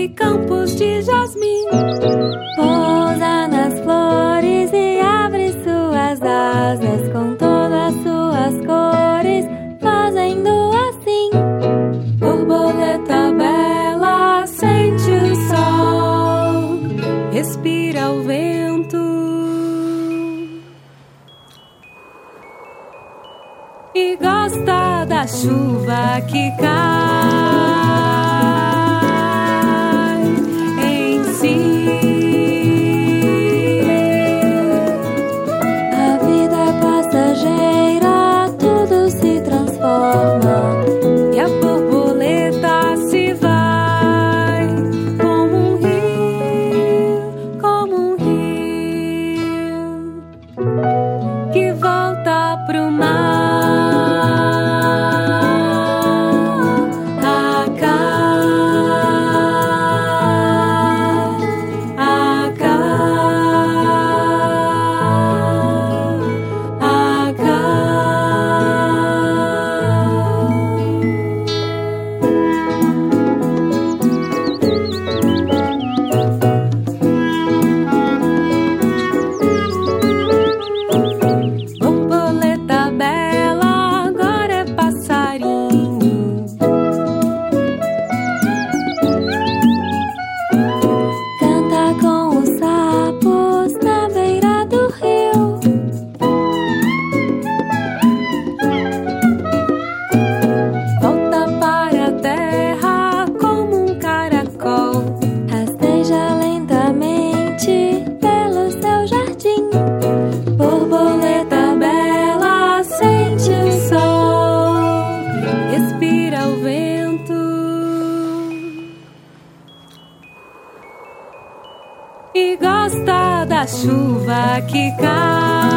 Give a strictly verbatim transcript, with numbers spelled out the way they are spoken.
e campos de jasmim. Pousa nas flores e abre suas asas com todas suas cores, fazendo assim. Borboleta bela, sente o sol, respira o vento e gosta da chuva que cai em si. A vida é passageira, tudo se transforma e a borboleta se vai como um rio, como um rio que volta pro mar. E gosta da chuva que cai